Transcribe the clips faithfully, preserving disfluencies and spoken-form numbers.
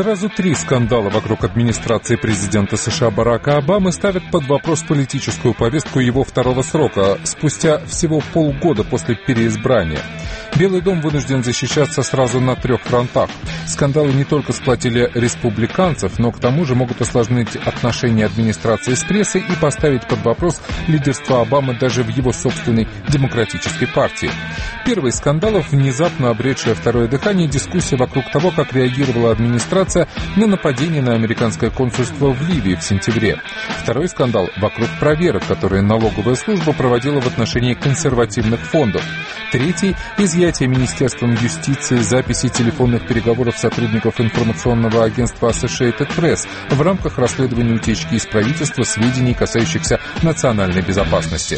Сразу три скандала вокруг администрации президента США Барака Обамы ставят под вопрос политическую повестку его второго срока, спустя всего полгода после переизбрания. Белый дом вынужден защищаться сразу на трех фронтах. Скандалы не только сплотили республиканцев, но к тому же могут осложнить отношения администрации с прессой и поставить под вопрос лидерство Обамы даже в его собственной демократической партии. Первый из скандалов, внезапно обретшая второе дыхание, дискуссия вокруг того, как реагировала администрация на нападение на американское консульство в Ливии в сентябре. Второй скандал вокруг проверок, которые налоговая служба проводила в отношении консервативных фондов. Третий – изъятие Министерством юстиции записей телефонных переговоров сотрудников информационного агентства Associated Press в рамках расследования утечки из правительства сведений, касающихся национальной безопасности.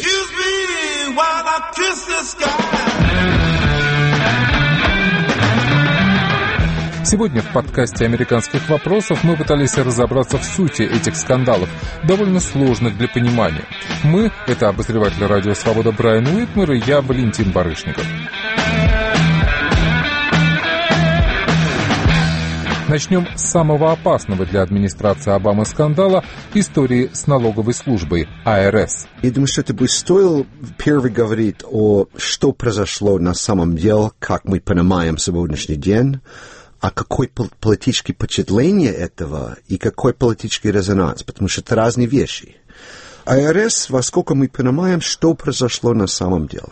Сегодня в подкасте «Американских вопросов» мы пытались разобраться в сути этих скандалов, довольно сложных для понимания. Мы — это обозреватель радио «Свобода» Брайан Уитмер и я, Валентин Барышников. Начнем с самого опасного для администрации Обамы скандала – истории с налоговой службой ай ар эс. Я думаю, что это бы стоило первый говорить о, что произошло на самом деле, как мы понимаем сегодняшний день, а какое политическое впечатление этого и какой политический резонанс, потому что это разные вещи. ай ар эс, во сколько мы понимаем, что произошло на самом деле.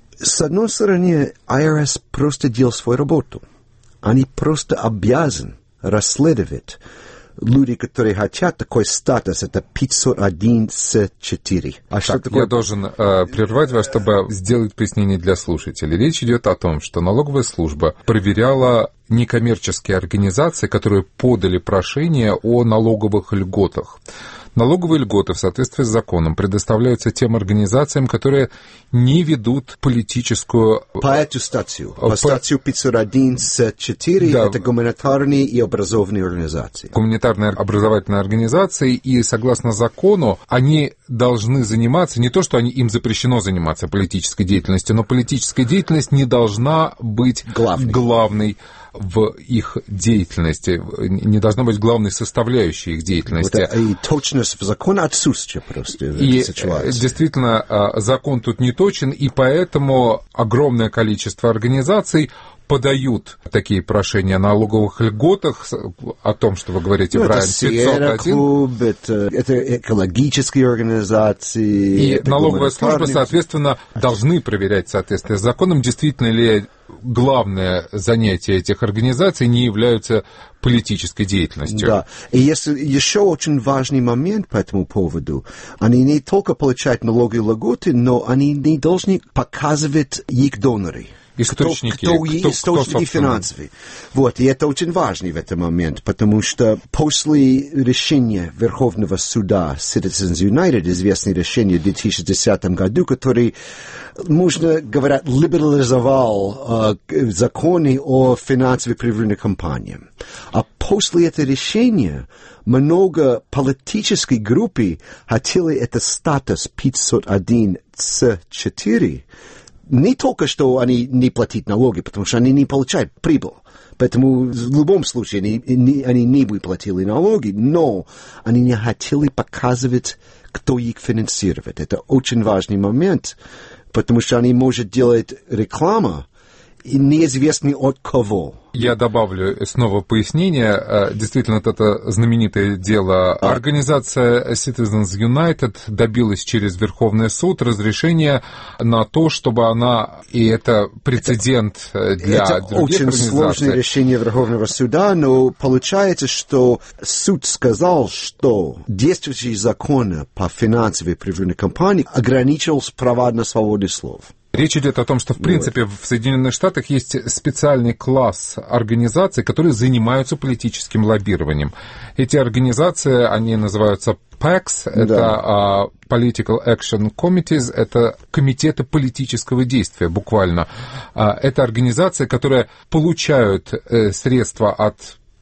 С одной стороны, ай ар эс просто делал свою работу. Они просто обязаны расследовать люди, которые хотят такой статус, это пятьсот один эс четыре. А так, что такое? Я должен э, прервать вас, чтобы сделать пояснение для слушателей. Речь идет о том, что налоговая служба проверяла некоммерческие организации, которые подали прошение о налоговых льготах. Налоговые льготы в соответствии с законом предоставляются тем организациям, которые не ведут политическую... По эту статью, по, по статью пятьсот один эс четыре, да, это гуманитарные и образовательные организации. Гуманитарные образовательные организации, и согласно закону они должны заниматься, не то, что они, им запрещено заниматься политической деятельностью, но политическая деятельность не должна быть главной, главной в их деятельности, не должна быть главной составляющей их деятельности. Вот, и точность в законе отсутствие просто в и этой ситуации. Действительно, закон тут не точен, и поэтому огромное количество организаций подают такие прошения о налоговых льготах, о том, что вы говорите, ну, Брайан, пятьсот один. Клуб, это, это экологические организации. И налоговая служба, соответственно, должны проверять в соответствии с законом, действительно ли главное занятие этих организаций не являются политической деятельностью. Да, и если еще очень важный момент по этому поводу, они не только получают налоговые льготы, но они не должны показывать их доноры. Источники, кто, кто, кто, источники кто, финансовые. Вот, и это очень важный в этот момент, потому что после решения Верховного суда Citizens United, известное решение в две тысячи десятом году, который, можно говорить, либерализовал э, законы о финансовой привлеченной компании. А после этого решения много политической группы хотели этот статус пятьсот один эс четыре, не только что они не платят налоги, потому что они не получают прибыль. Поэтому в любом случае они, не, они не бы платили налоги, но они не хотели показывать, кто их финансирует. Это очень важный момент, потому что они могут делать рекламу, и неизвестно от кого. Я добавлю снова пояснение. Действительно, это знаменитое дело. Организация Citizens United добилась через Верховный суд разрешения на то, чтобы она, и это прецедент это, для это других организаций. Это очень сложное решение Верховного суда, но получается, что суд сказал, что действующий закон по финансовой привлеченной компании ограничивал права на свободу слова. Речь идет о том, что, в принципе, в Соединенных Штатах есть специальный класс организаций, которые занимаются политическим лоббированием. Эти организации, они называются пэкс, да. Это uh, Political Action Committees, это комитеты политического действия, буквально. Uh, это организации, которые получают uh, средства от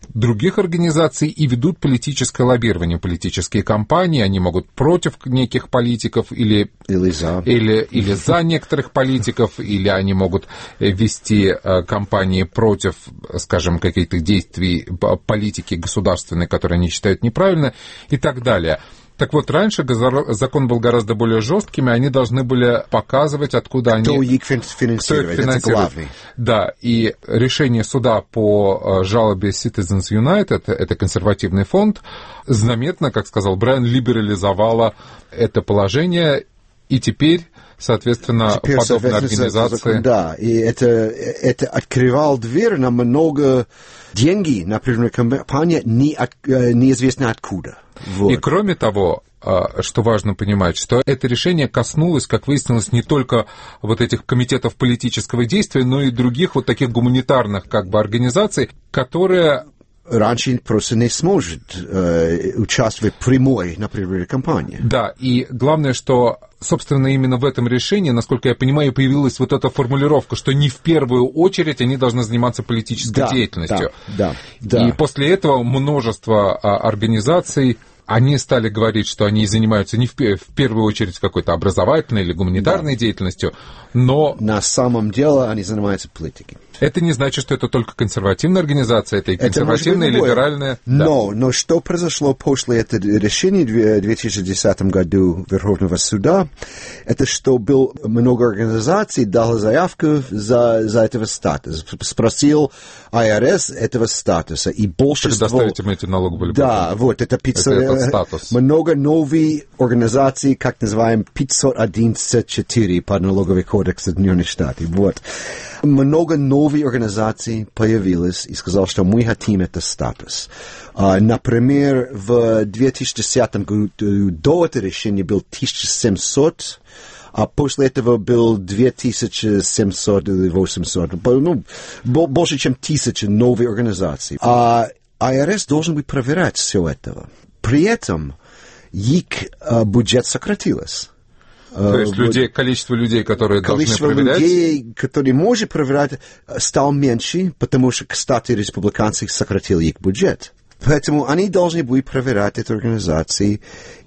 других организаций и ведут политическое лоббирование, политические кампании, они могут против неких политиков или, или, за. или, или за некоторых политиков, или они могут вести кампании против, скажем, каких-то действий политики государственной, которые они считают неправильно, и так далее. Так вот, раньше закон был гораздо более жестким, и они должны были показывать, откуда они... Кто их финансирует, кто их это главный. Да, и решение суда по жалобе Citizens United, это консервативный фонд, заметно, как сказал Брайан, либерализовало это положение, и теперь... Соответственно, Теперь, подобные организации... Да, и это, это открывало дверь на много денег, например, компания не от, неизвестно откуда. Вот. И кроме того, что важно понимать, что это решение коснулось, как выяснилось, не только вот этих комитетов политического действия, но и других вот таких гуманитарных как бы организаций, которые... Раньше просто не сможет э, участвовать в прямой, например, кампании. Да, и главное, что, собственно, именно в этом решении, насколько я понимаю, появилась вот эта формулировка, что не в первую очередь они должны заниматься политической да, деятельностью. Да, да, и да. после этого множество а, организаций, они стали говорить, что они занимаются не в, в первую очередь какой-то образовательной или гуманитарной да. деятельностью, но... На самом деле они занимаются политикой. Это не значит, что это только консервативная организация, это и консервативная, и либеральная. Но, да. но что произошло после этого решения в две тысячи десятом году Верховного суда, это что было много организаций, дало заявку за, за этого статуса. Спросил ай ар эс этого статуса, и большинство... Предоставить им эти налоги были. Да, вот, это пятьсот... Это статус. Много новых организаций, как называем, пятьсот одиннадцать четыре по налоговый кодекс Соединенных Штатов. Вот. Много новых организаций появилось и сказал, что мы хотим этот статус. Uh, например, в две тысячи десятом году до этого решения был тысяча семьсот, а после этого был две тысячи семьсот или восемьсот, ну, больше, чем тысяча новых организаций. А ай ар эс должен быть проверять все это. При этом их uh, бюджет сократился. То есть людей, количество людей, которые количество должны проверять... Количество людей, которые может проверять, стало меньше, потому что, кстати, республиканцы сократили их бюджет. Поэтому они должны были проверять эти организации,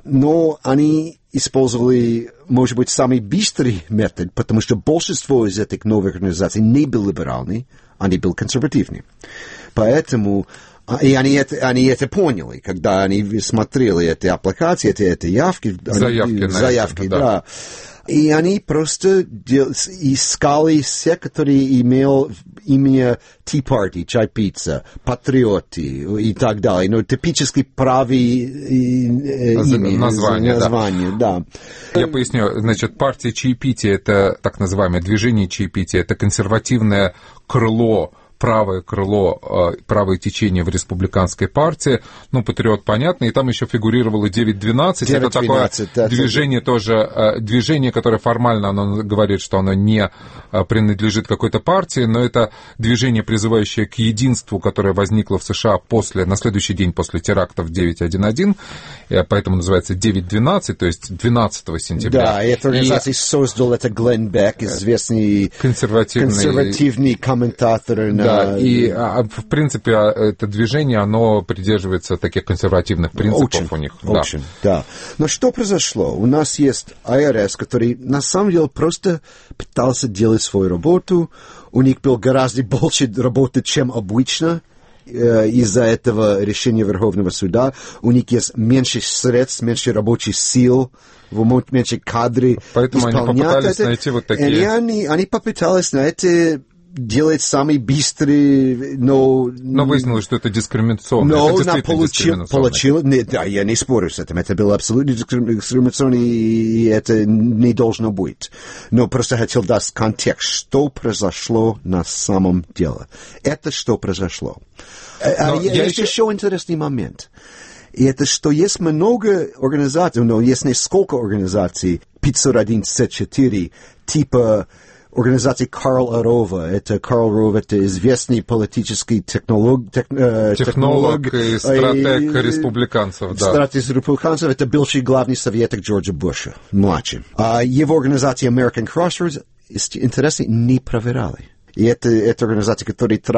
но они использовали, может быть, самый быстрый метод, потому что большинство из этих новых организаций не были либеральны, они были консервативны. Поэтому... И они это, они это поняли, когда они смотрели эти аппликации, эти, эти явки, заявки, они, заявки это, да. да. И они просто дел, искали все, которые имели имя Tea Party, Чай Пицца, Патриоты и так далее. Ну, типически правые имя, названия. названия да. Да. Я поясню. Значит, партия чаепития, это так называемое движение чаепития, это консервативное крыло, правое крыло, правое течение в республиканской партии, ну, Патриот, понятно, и там еще фигурировало девять двенадцать, это такое да, движение да. тоже, движение, которое формально, оно говорит, что оно не принадлежит какой-то партии, но это движение, призывающее к единству, которое возникло в США после, на следующий день после терактов девять одиннадцать, поэтому называется девять двенадцать, то есть двенадцатого сентября. Да, и эту организацию и... создал это Глен Бек, известный консервативный, консервативный комментатор на Да, и, в принципе, это движение, оно придерживается таких консервативных принципов очень, у них. Очень, да. да. Но что произошло? У нас есть ай ар эс, который, на самом деле, просто пытался делать свою работу. У них было гораздо больше работы, чем обычно. Из-за этого решения Верховного суда у них есть меньше средств, меньше рабочих сил, меньше кадры. Поэтому они попытались это. найти вот такие... И они, они попытались на это... делать самый быстрый, но... Но выяснилось, что это дискриминационно. Но это она получил, получил... Не, да, я не спорю с этим. Это было абсолютно дискриминационно, и это не должно быть. Но просто хотел дать контекст, что произошло на самом деле. Это что произошло. А есть еще... еще интересный момент. И это что есть много организаций, но есть несколько организаций, пятьсот одиннадцать четыре, типа... Организация Карл Рова. Это Карл Ров, это известный политический технолог, тех, э, технолог, технолог и стратег и, республиканцев. Да. Стратег республиканцев. Это бывший главный советник Джорджа Буша, младший. А его организация American Crossroads, интересно, не проверяли. И это, это организация, которая тратила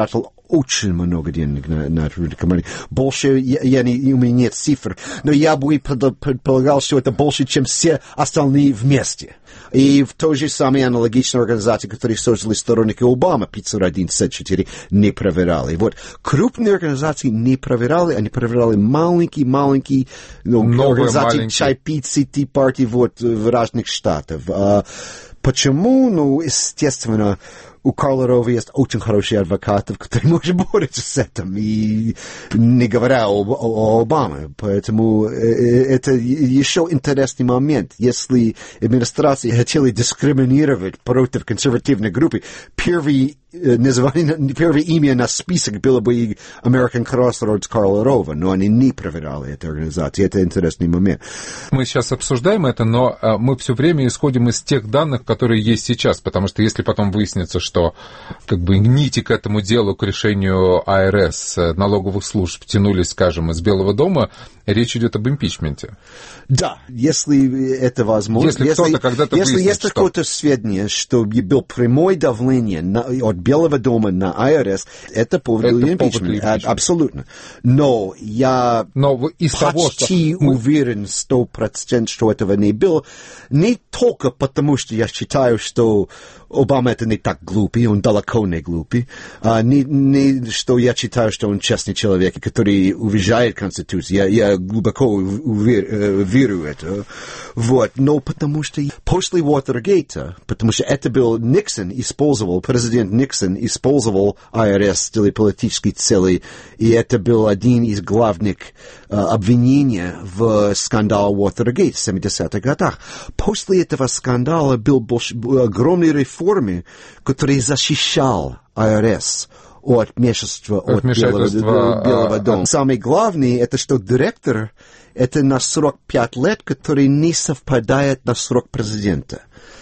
очень много денег на, на компанию. Больше, я, я не, у меня нет цифр, но я бы предполагал, что это больше, чем все остальные вместе. И в той же самой аналогичной организации, которые создали сторонники Обамы, пятьсот одиннадцать четыре, не проверяли. Вот крупные организации не проверяли, они проверяли маленькие-маленькие ну, организации чай-пиццы, ти-партии вот, в разных штатах. А, почему? Ну, естественно, у Карла Рова есть очень хорошие адвокаты, которые могут бороться с этим, и не говоря о, о, о Обаме. Поэтому это еще интересный момент. Если администрация хотела дискриминировать против консервативной группы, первый название, первое имя на список было бы American Crossroads Карла Рова, но они не проверяли эту организацию. Это интересный момент. Мы сейчас обсуждаем это, но мы все время исходим из тех данных, которые есть сейчас, потому что если потом выяснится, что как бы нити к этому делу, к решению ай ар эс, налоговых служб тянулись, скажем, из Белого дома, речь идет об импичменте. Да, если это возможно. Если, если кто-то когда-то Если выяснит, есть что... какое-то сведение, что было прямое давление на, от Белого дома на ай ар эс, это повод для импичмента. Абсолютно. Но я Но из почти того, что... уверен сто процентов, что этого не было. Не только потому, что я считаю, что Обама это не так глупый, он далеко не глупый. А, не, не что я считаю, что он честный человек, который уважает Конституцию. Я, я глубоко увер, верю в это. Вот. Но потому что после Уотергейта, потому что это был Никсон использовал, президент Никсон использовал ай ар эс для политических целей, и это был один из главных uh, обвинений в скандале Уотергейт в семидесятых годах. После этого скандала был больш... огромный реформы, который защищал ай ар эс от вмешательства от Белого, Белого дома. А, Самое главное, это что директор, это на сорок пять лет, который не совпадает на срок президента.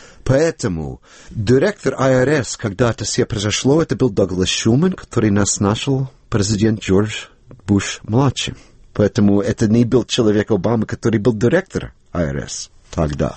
Поэтому директор ай ар эс, когда это все произошло, это был Доглас Шуман, который нас нашел президент Джордж Буш-младший. Поэтому это не был человек Обамы, который был директором ай ар эс тогда.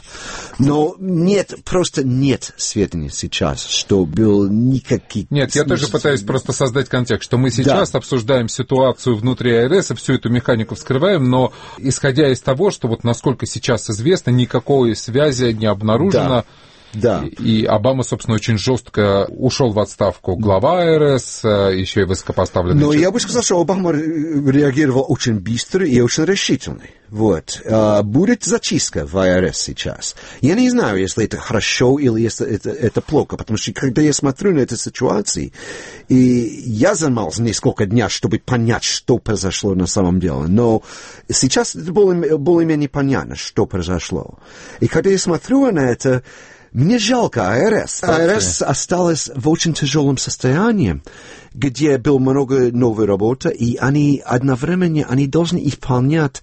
Но нет, просто нет сведений сейчас, что был никаких... Нет, я тоже пытаюсь просто создать контекст, что мы сейчас да. обсуждаем ситуацию внутри ай ар эс, и всю эту механику вскрываем, но исходя из того, что вот насколько сейчас известно, никакой связи не обнаружено. Да. Да. И Обама, собственно, очень жестко ушел в отставку глава ай ар эс, еще и высокопоставленный. Но я бы сказал, что Обама реагировал очень быстро и очень решительно. Вот. Будет зачистка в ай ар эс сейчас. Я не знаю, если это хорошо или если это, это плохо, потому что когда я смотрю на эту ситуацию, и я занимался несколько дней, чтобы понять, что произошло на самом деле, но сейчас это более, более-менее понятно, что произошло. И когда я смотрю на это, мне жалко ай ар эс. ай ар эс осталась в очень тяжелом состоянии, где было много новой работы, и они одновременно они должны исполнять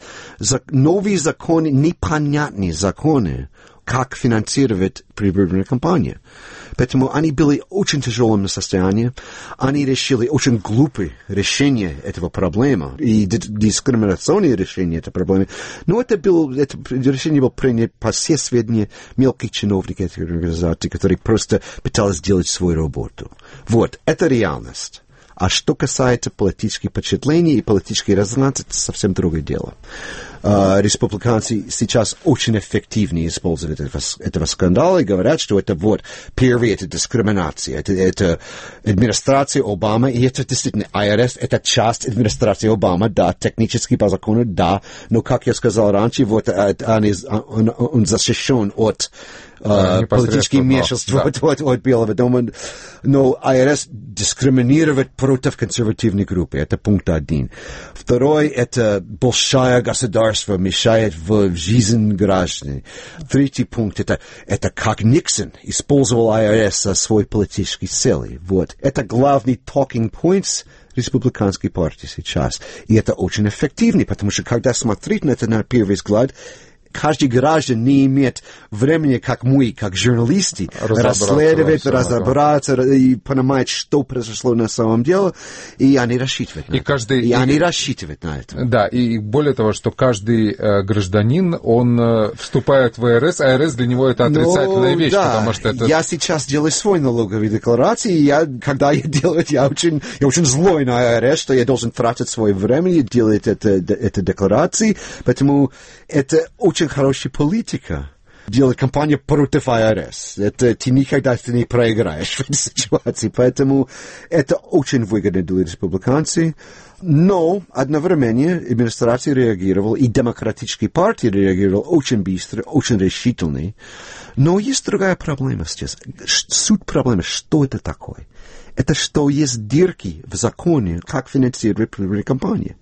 новые законы, непонятные законы, как финансировать предвыборную кампанию. Поэтому они были в очень тяжелом состоянии. Они решили очень глупое решение этого проблемы и дискриминационное решение этой проблемы. Но это, было, это решение было принято по все сведения мелких чиновников этой организации, которые просто пытались сделать свою работу. Вот, это реальность. А что касается политических впечатлений и политических резонансов, это совсем другое дело. Uh, республиканцы сейчас очень эффективно используют этого, этого скандала и говорят, что это вот, первое, это дискриминация, это, это администрация Обамы, и это действительно ай ар эс, это часть администрации Обамы, да, технически по закону, да, но, как я сказал раньше, вот он, он, он защищен от Uh, политические вмешательства да. от, от, от Белого дома, но ай ар эс дискриминирует против консервативной группы. Это пункт один. Второй, это большое государство мешает в, в жизнь граждан. Третий пункт, это, это как Никсон использовал ай ар эс за свои политические цели. Вот. Это главный talking points республиканской партии сейчас. И это очень эффективно, потому что когда смотреть на это на первый взгляд, каждый граждан не имеет времени, как мы, как журналисты, расследовать, разобраться и понимать, что произошло на самом деле, и они рассчитывают на и это. Каждый, и, и они рассчитывают на это. Да, и более того, что каждый э, гражданин, он э, вступает в АРС, а АРС для него это отрицательная ну, вещь, да. потому что это... Я сейчас делаю свой налоговый декларации, и я, когда я делаю, я очень, я очень злой на АРС, что я должен тратить свое время и делать это, это декларации, поэтому это очень хорошая политика. Делать кампанию против АРС. Это ты никогда ты не проиграешь в этой ситуации. Поэтому это очень выгодно для республиканцев. Но одновременно администрация реагировала, и демократическая партия реагировала очень быстро, очень решительно. Но есть другая проблема сейчас. Суть проблемы, что это такое? Это что есть дырки в законе, как финансировать предвыборные кампании.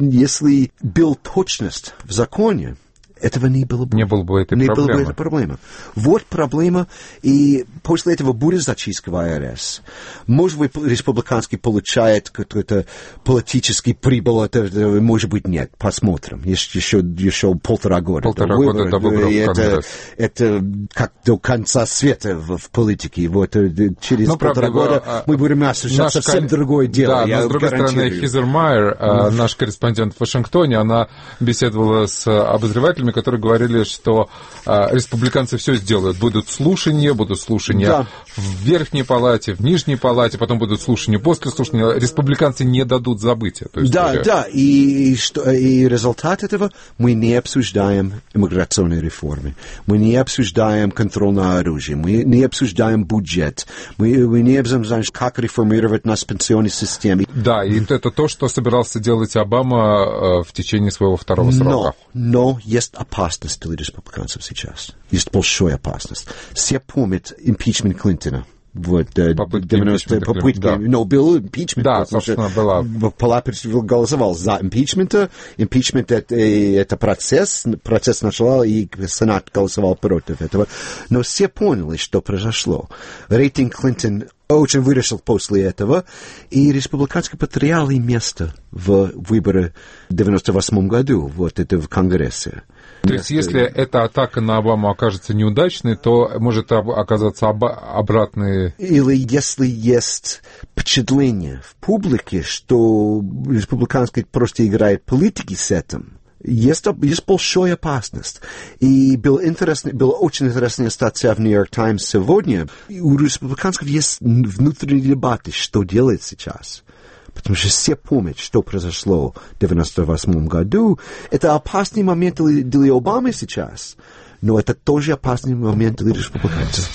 Если была точность в законе, этого не было бы. Не было бы этой не проблемы. Было бы этой проблемы. Вот проблема, и после этого будет зачистка в АРС. Может быть, республиканский получает какой-то политический прибыль, это, это, может быть, нет. Посмотрим. Еще, еще, еще полтора года. Полтора до года до выборов в Конгресс. Это, это как до конца света в, в политике. Вот через ну, полтора правда, года а, мы будем осуществлять совсем кол... другое дело. Да, но с другой стороны, Хизер Майер, mm. наш корреспондент в Вашингтоне, она беседовала с обозревателями, которые говорили, что а, республиканцы все сделают. Будут слушания, будут слушания да. в верхней палате, в нижней палате, потом будут слушания после слушания. Республиканцы не дадут забыть эту историю. Да, да, и, и, что, и результат этого мы не обсуждаем иммиграционные реформы, мы не обсуждаем контроль на оружие, мы не обсуждаем бюджет, мы, мы не обсуждаем, как реформировать нас пенсионной системе. Да, и это то, что собирался делать Обама в течение своего второго срока. Но, но есть опасность для республиканцев сейчас. Есть большая опасность. Все помнят импичмент Клинтона. Вот, попытки импичмента. Попытки, да. Но был импичмент. Да, собственно, была. Палата голосовал за импичмента. Импичмент это, это процесс. Процесс начал, и Сенат голосовал против этого. Но все поняли, что произошло. Рейтинг Клинтон очень вырос после этого, и республиканцы потеряли место в выборы в девяносто восьмом году, вот это в Конгрессе. То есть, если эта атака на Обаму окажется неудачной, то может оказаться об- обратный... Или если есть впечатление в публике, что республиканцы просто играют политики с этим, Есть, есть большая опасность. И был интересный, была очень интересная статья в Нью-Йорк Таймс сегодня. И у республиканцев есть внутренние дебаты, что делать сейчас. Потому что все помнят, что произошло в девяносто восьмом году. Это опасный момент для, для Обамы сейчас. Но это тоже опасный момент для республиканцев.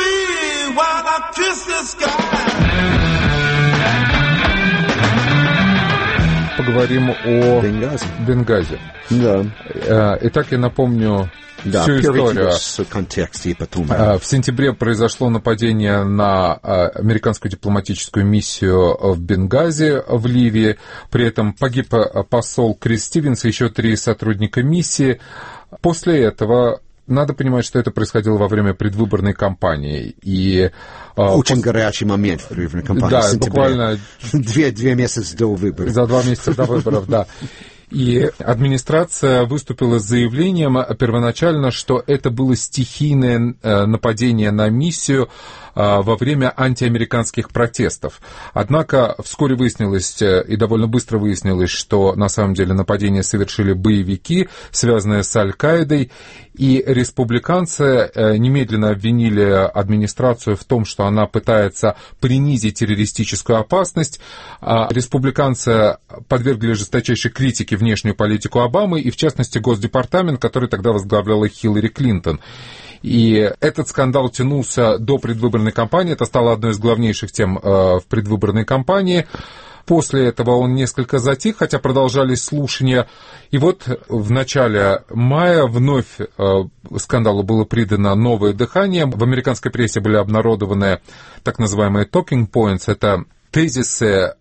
Поговорим о Бенгази. Бенгази. Да. Итак, я напомню да, всю историю. Контекст и потом. В сентябре произошло нападение на американскую дипломатическую миссию в Бенгази, в Ливии. При этом погиб посол Крис Стивенс и еще три сотрудника миссии. После этого... Надо понимать, что это происходило во время предвыборной кампании. И, Очень пос... горячий момент в предвыборной кампании. Да, буквально... Две, две месяца до выборов. За два месяца до выборов, да. И администрация выступила с заявлением первоначально, что это было стихийное нападение на миссию во время антиамериканских протестов. Однако вскоре выяснилось, и довольно быстро выяснилось, что на самом деле нападение совершили боевики, связанные с Аль-Каидой, и республиканцы немедленно обвинили администрацию в том, что она пытается принизить террористическую опасность. Республиканцы подвергли жесточайшей критике внешнюю политику Обамы, и в частности Госдепартамент, который тогда возглавляла Хиллари Клинтон. И этот скандал тянулся до предвыборной кампании, это стало одной из главнейших тем в предвыборной кампании. После этого он несколько затих, хотя продолжались слушания. И вот в начале мая вновь скандалу было придано новое дыхание. В американской прессе были обнародованы так называемые talking points, это тезисы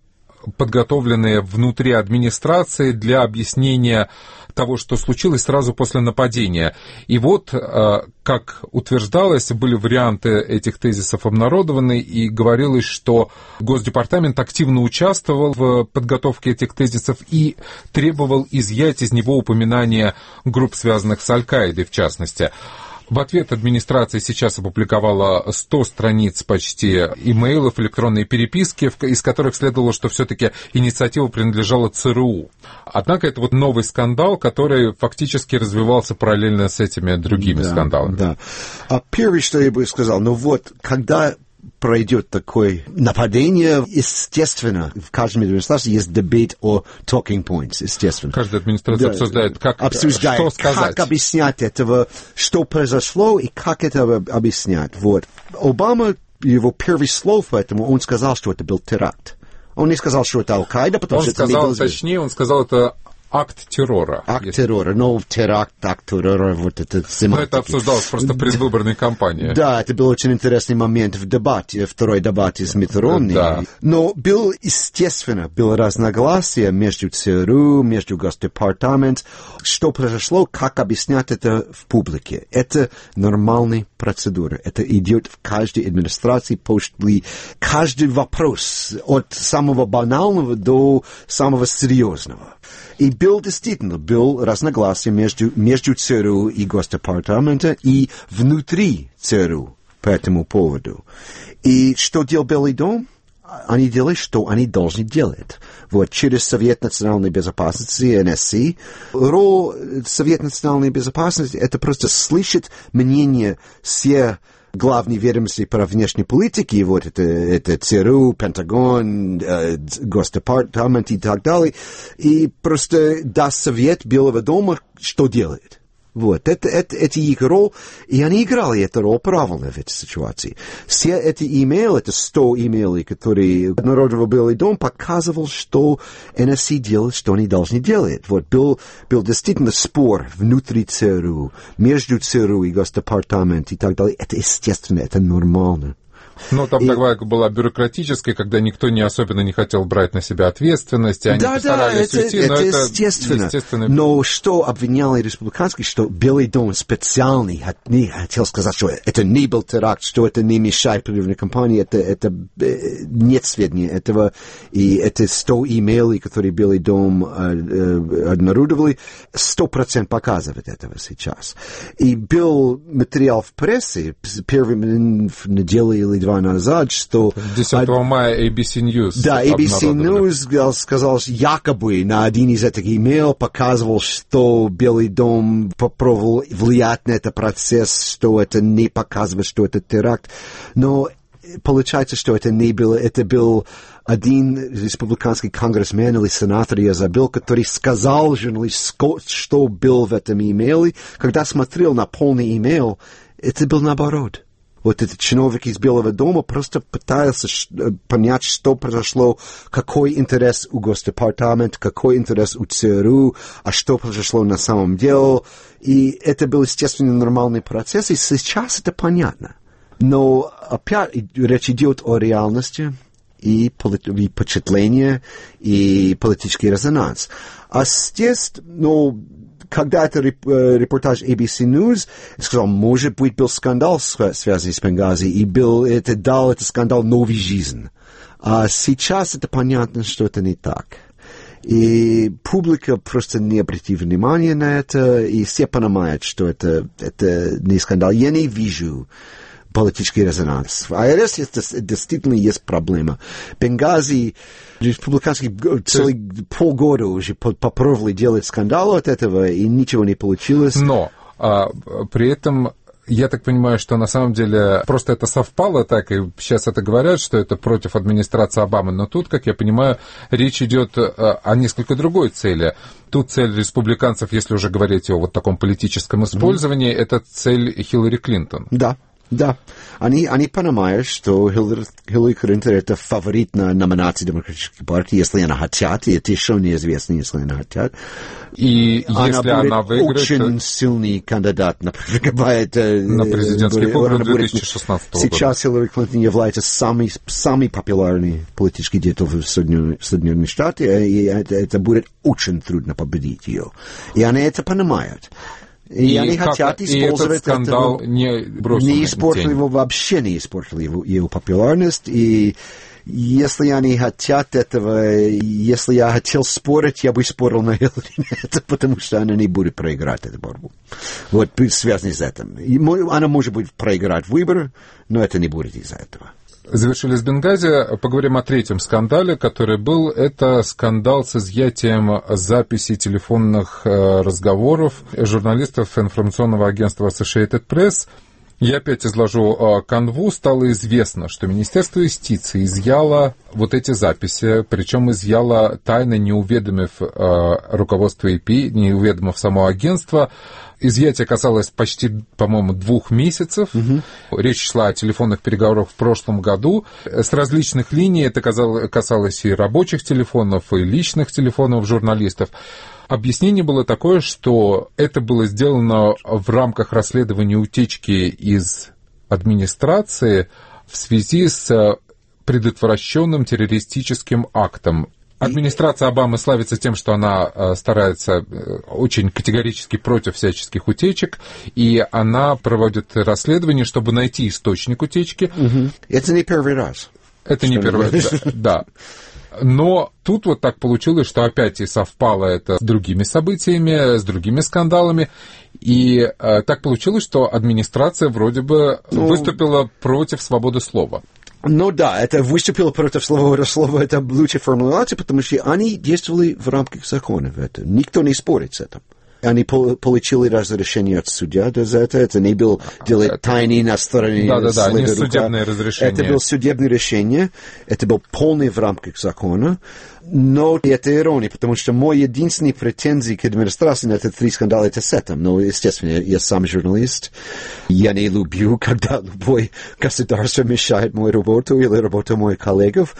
подготовленные внутри администрации для объяснения того, что случилось сразу после нападения. И вот, как утверждалось, были варианты этих тезисов обнародованы, и говорилось, что Госдепартамент активно участвовал в подготовке этих тезисов и требовал изъять из него упоминания групп, связанных с Аль-Каидой, в частности. В ответ администрация сейчас опубликовала сто страниц почти имейлов, электронной переписки, из которых следовало, что все-таки инициатива принадлежала ЦРУ. Однако это вот новый скандал, который фактически развивался параллельно с этими другими да, скандалами. Да. А первое, что я бы сказал, ну вот, когда пройдет такое нападение, естественно, в каждой администрации есть дебейт о talking points, естественно. Каждая администрация да, обсуждает, как, обсуждает, что сказать. Как объяснять этого, что произошло и как это объяснять. Вот. Обама, его первый слово поэтому, он сказал, что это был теракт. Он не сказал, что это Аль-Каида, потому он что сказал, это не был... точнее, он сказал, это акт террора. Акт если... террора, ну, теракт, акт террора, вот это семантики. Но это обсуждалось просто в предвыборной кампании. Да, это был очень интересный момент в дебате, второй дебате с Митт Ромни. Да. Но был, естественно, было разногласие между ЦРУ, между Госдепартаментом, что произошло, как объяснять это в публике. Это нормальная процедура. Это идет в каждой администрации после каждый вопрос, от самого банального до самого серьезного. И был действительно, был разногласие между, между ЦРУ и Госдепартамента и внутри ЦРУ по этому поводу. И что делал Белый дом? Они делали, что они должны делать. Вот, через Совет национальной безопасности, эн эс си. Роль Совета национальной безопасности — это просто слышать мнение всех главные ведомства по внешней политике, и вот это, это ЦРУ, Пентагон, э, Госдепартамент и так далее, и просто даст совет Белого дома, что делает. Вот, это, это, это их роль, и они играли эту роль правильно в этой ситуации. Все эти имейлы, это сто имейлов, которые обнародовал Белый дом, показывал, что эн эс си делает, что они должны делать. Вот, был, был действительно спор внутри ЦРУ, между ЦРУ и Госдепартаментом и так далее. Это естественно, это нормально. Ну, там и... такая была бюрократическая, когда никто не особенно не хотел брать на себя ответственность, и они да, постарались да, уйти, это, но это, это естественно. естественно. Но что обвиняли республиканские, что Белый дом специальный не хотел сказать, что это не был теракт, что это не мешает предвыборной кампании, это, это нет сведений этого, и это сто имейлов, которые Белый дом э, э, обнародовали, сто процентов показывает этого сейчас. И был материал в прессе, первый неделю или два назад, что... десятого мая эй би си News. Да, эй би си News сказал, что якобы на один из этих имейлов показывал, что Белый дом попробовал влиять на этот процесс, что это не показывает, что это теракт. Но получается, что это не было, это был один республиканский конгрессмен или сенатор, я забыл, который сказал журналисту, что был в этом имейле. Когда смотрел на полный имейл, это был наоборот. Вот этот чиновник из Белого дома просто пытался понять, что произошло, какой интерес у Госдепартамента, какой интерес у ЦРУ, а что произошло на самом деле. И это был, естественно, нормальный процесс, и сейчас это понятно. Но опять речь идет о реальности и, и впечатлении, и политический резонанс. А здесь, ну... Когда это репортаж эй би си News, сказал, может быть, был скандал, связанный с Бенгази, и был, это дал этот скандал новую жизнь. А сейчас это понятно, что это не так. И публика просто не обратила внимания на это, и все понимают, что это, это не скандал. Я не вижу политический резонанс. В ай ар эс действительно есть проблема. Бенгази, республиканские целый полгода уже попробовали делать скандал от этого, и ничего не получилось. Но а, при этом... Я так понимаю, что на самом деле просто это совпало так, и сейчас это говорят, что это против администрации Обамы, но тут, как я понимаю, речь идет о несколько другой цели. Тут цель республиканцев, если уже говорить о вот таком политическом использовании, mm-hmm. это цель Хиллари Клинтон. Да. Да. Они, они понимают, что Хиллари, Хиллари Клинтон это фаворит на номинации Демократической партии, если она хотят, и это еще неизвестно, если она хотят. И она если будет она выиграет... очень сильный кандидат на, на президентский выбор две тысячи шестнадцатого года. Сейчас Хиллари Клинтон является самый, самый популярный политический деятель в Соединенных, Соединенных Штатах, и это, это будет очень трудно победить ее. И они это понимают. И, и они как, хотят использовать этот скандал это, не бросил не испортил его, вообще не испортил его, его популярность. И если они хотят этого, если я хотел спорить, я бы спорил на Хиллари, потому что она не будет проиграть эту борьбу. Вот, связано с этим. И она может быть проиграть выборы, но это не будет из-за этого. Завершили с Бенгази. Поговорим о третьем скандале, который был. Это скандал с изъятием записей телефонных разговоров журналистов информационного агентства Associated Press. Я опять изложу канву. Стало известно, что Министерство юстиции изъяло вот эти записи, причем изъяло тайно, не уведомив руководство эй пи, не уведомив само агентство. Изъятие касалось почти, по-моему, двух месяцев. Угу. Речь шла о телефонных переговорах в прошлом году. С различных линий это касалось и рабочих телефонов, и личных телефонов журналистов. Объяснение было такое, что это было сделано в рамках расследования утечки из администрации в связи с предотвращенным террористическим актом. Администрация Обамы славится тем, что она старается очень категорически против всяческих утечек, и она проводит расследование, чтобы найти источник утечки. Угу. Это не первый раз. Это не первый раз, да. Но тут вот так получилось, что опять и совпало это с другими событиями, с другими скандалами, и э, так получилось, что администрация вроде бы ну, выступила против свободы слова. Ну да, это выступило против свободы слова, это лучшая формулировка, потому что они действовали в рамках закона. Это. Никто не спорит с этим. Они получили разрешение от судья за это. Это не было делать тайны на стороне да, да, да, не рука. Судебное разрешение. Это было судебное решение. Это было полное в рамках закона. Но это ирония, потому что мой единственный претензий к администрации на эти три скандала это с этим. Но, естественно, я сам журналист. Я не люблю, когда любой государство мешает мою работу или работу моих коллегов.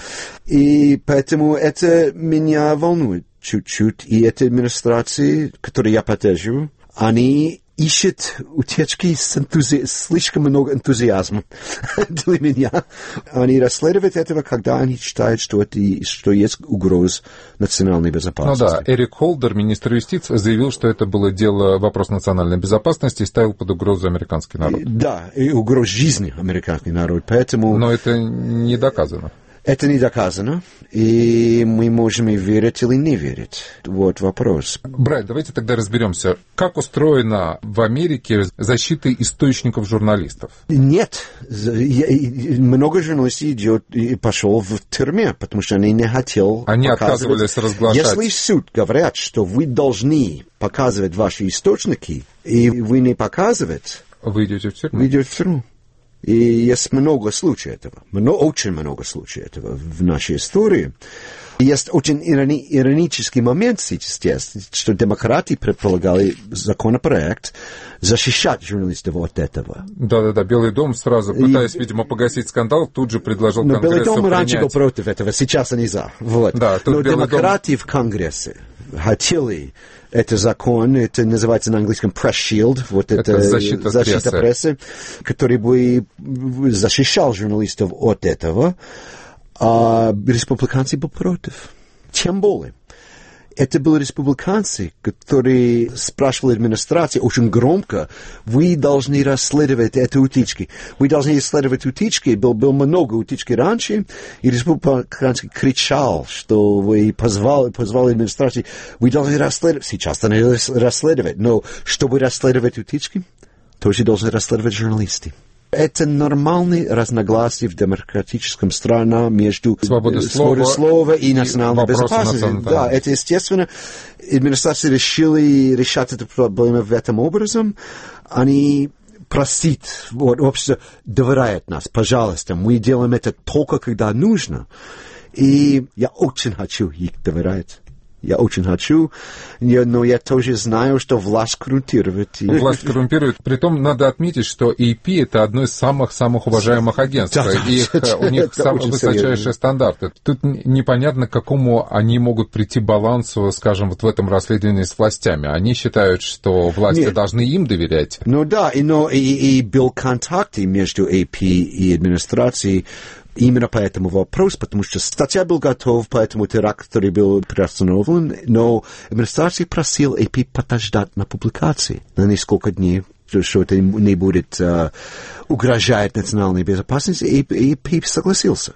И поэтому это меня волнует чуть-чуть. И эти администрации, которые я поддерживаю, они ищут утечки с энтузи... слишком много энтузиазма для меня. Они расследуют этого, когда они считают, что, это, что есть угроза национальной безопасности. Ну да, Эрик Холдер, министр юстиции, заявил, что это было дело, вопрос национальной безопасности, и ставил под угрозу американский народ. Да, и угрозу жизни американский народ, поэтому... Но это не доказано. Это не доказано, и мы можем и верить или не верить. Вот вопрос. Брайан, давайте тогда разберемся, как устроена в Америке защита источников журналистов? Нет. Много журналистов идет и пошел в тюрьме, потому что они не хотели Они показывать. отказывались разглашать. Если суд говорят, что вы должны показывать ваши источники, и вы не показываете, вы идете в тюрьму. Вы идете в тюрьму. И есть много случаев этого, много, очень много случаев этого в нашей истории. И есть очень ирони, иронический момент сейчас, что демократы предполагали законопроект защищать журналистов от этого. Да-да-да, Белый дом сразу, пытаясь, и, видимо, погасить скандал, тут же предложил но Конгрессу Белый дом принять... раньше был против этого, сейчас они за. Вот. Да, но Белый демократы дом... в Конгрессе хотели это закон, это называется на английском press shield, вот это, это защита, защита прессы. прессы, который бы защищал журналистов от этого, а республиканцы были против. Тем более, это были республиканцы, которые спрашивали администрацию очень громко, вы должны расследовать эти утечки. Вы должны исследовать утечки. Было, было много утечки раньше, и республиканцы кричал, что вы позвали, позвали администрацию, вы должны расследовать. Сейчас они расследовать, но чтобы расследовать утечки, тоже должны расследовать журналисты. Это нормальные разногласия в демократическом стране между свободой слова, слова и национальной безопасностью. Да, это естественно. Администрация решила решать эту проблему в этом образом. Они просят, вот, общество доверяет нас, пожалуйста, мы делаем это только когда нужно. И я очень хочу их доверять. Я очень хочу, но я тоже знаю, что власть коррумпирует. Власть коррумпирует. Притом надо отметить, что эй пи — это одно из самых-самых уважаемых агентств. Да, и их, это, у них самые высочайшие серьезно. Стандарты. Тут непонятно, к какому они могут прийти балансу, скажем, вот в этом расследовании с властями. Они считают, что власти Нет. должны им доверять. Ну да, и, но, и, и был контакт между эй пи и администрацией. Именно по этому вопросу, потому что статья была готова, поэтому теракт, который был приостановлен, но администрация просила эй пи подождать на публикации на несколько дней, что это не будет uh, угрожать национальной безопасности, и эй пи согласился.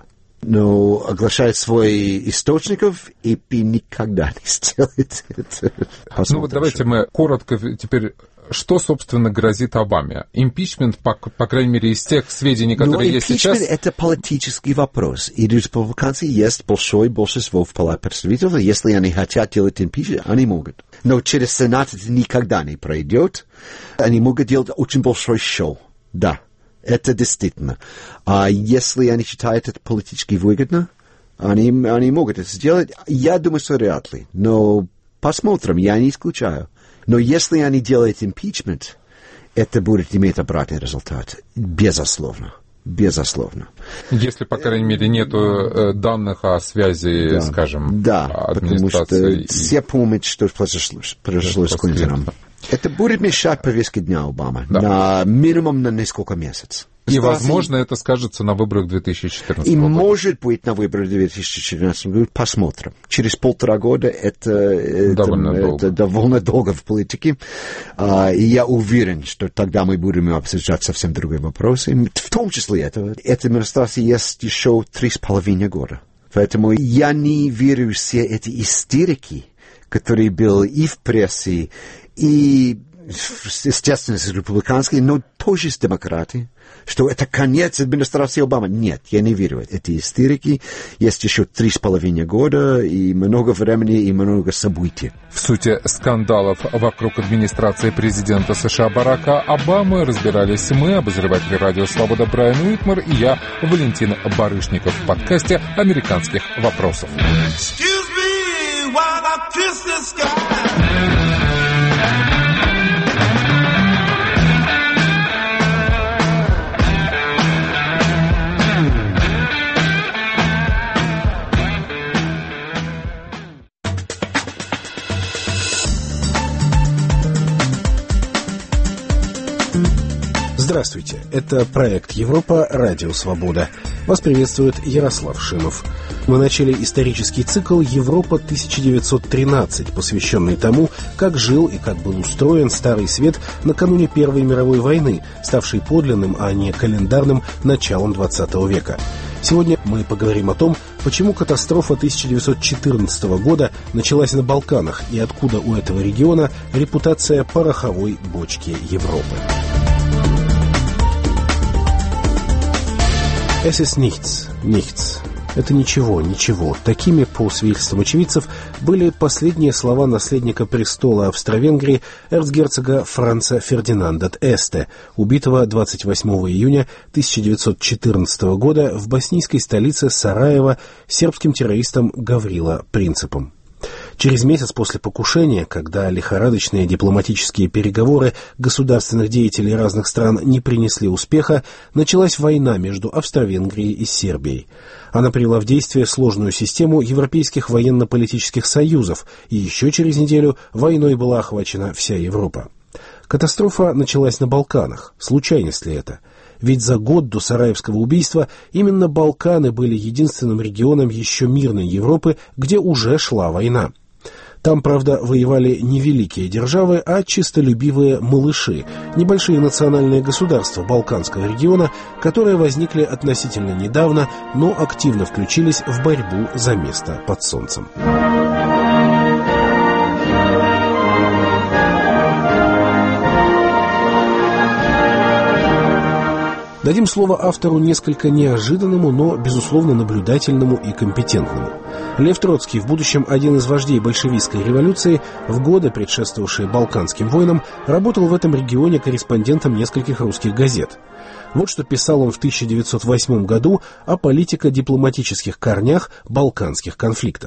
Но оглашает своих источников, эй пи никогда не сделает это. Посмотрим, ну вот давайте мы коротко теперь... Что, собственно, грозит Обаме? Импичмент, по, по крайней мере, из тех сведений, которые Но есть сейчас... импичмент — это политический вопрос. И республиканцы есть большое большинство в Палате представителей. Если они хотят делать импичмент, они могут. Но через Сенат это никогда не пройдет. Они могут делать очень большое шоу. Да, это действительно. А если они считают это политически выгодно, они, они могут это сделать. Я думаю, что вряд ли. Но посмотрим, я не исключаю. Но если они делают импичмент, это будет иметь обратный результат. Безусловно. Безусловно. Если, по крайней мере, нет э, данных о связи, да. скажем, да, администрации. Потому что и... все помнят, что произошло, произошло с Клинтоном. Это будет мешать повестке дня Обамы. Да. На минимум на несколько месяцев. И, возможно, это скажется на выборах две тысячи четырнадцатого и года. И может быть на выборах две тысячи четырнадцатого года. Посмотрим. Через полтора года это довольно, это, долго. это довольно долго в политике. А, и я уверен, что тогда мы будем обсуждать совсем другие вопросы. В том числе это. Эта администрация есть еще три с половиной года. Поэтому я не верю в все эти истерики, которые были и в прессе, и, естественно, с республиканской, но тоже с демократией, что это конец администрации Обамы. Нет, я не верю в эти истерики. Есть еще три с половиной года, и много времени, и много событий. В сути скандалов вокруг администрации президента США Барака Обамы разбирались мы, обозреватель радио «Свобода» Брайан Уитмар, и я, Валентин Барышников, в подкасте «Американских вопросов». Здравствуйте, это проект «Европа. Радио Свобода». Вас приветствует Ярослав Шимов. Мы начали исторический цикл «Европа тысяча девятьсот тринадцать», посвященный тому, как жил и как был устроен Старый Свет накануне Первой мировой войны, ставшей подлинным, а не календарным началом двадцатого века. Сегодня мы поговорим о том, почему катастрофа тысяча девятьсот четырнадцатого года началась на Балканах и откуда у этого региона репутация пороховой бочки Европы. Es ist nichts, nichts. Это ничего, ничего. Такими, по свидетельствам очевидцев, были последние слова наследника престола Австро-Венгрии эрцгерцога Франца Фердинанда Эсте, убитого двадцать восьмого июня тысяча девятьсот четырнадцатого года в боснийской столице Сараево сербским террористом Гаврило Принципом. Через месяц после покушения, когда лихорадочные дипломатические переговоры государственных деятелей разных стран не принесли успеха, началась война между Австро-Венгрией и Сербией. Она привела в действие сложную систему европейских военно-политических союзов, и еще через неделю войной была охвачена вся Европа. Катастрофа началась на Балканах. Случайность ли это? Ведь за год до Сараевского убийства именно Балканы были единственным регионом еще мирной Европы, где уже шла война. Там, правда, воевали не великие державы, а чистолюбивые малыши, небольшие национальные государства Балканского региона, которые возникли относительно недавно, но активно включились в борьбу за место под солнцем. Дадим слово автору несколько неожиданному, но, безусловно, наблюдательному и компетентному. Лев Троцкий, в будущем один из вождей большевистской революции, в годы, предшествовавшие Балканским войнам, работал в этом регионе корреспондентом нескольких русских газет. Вот что писал он в тысяча девятьсот восьмом году о политико-дипломатических корнях балканских конфликтов.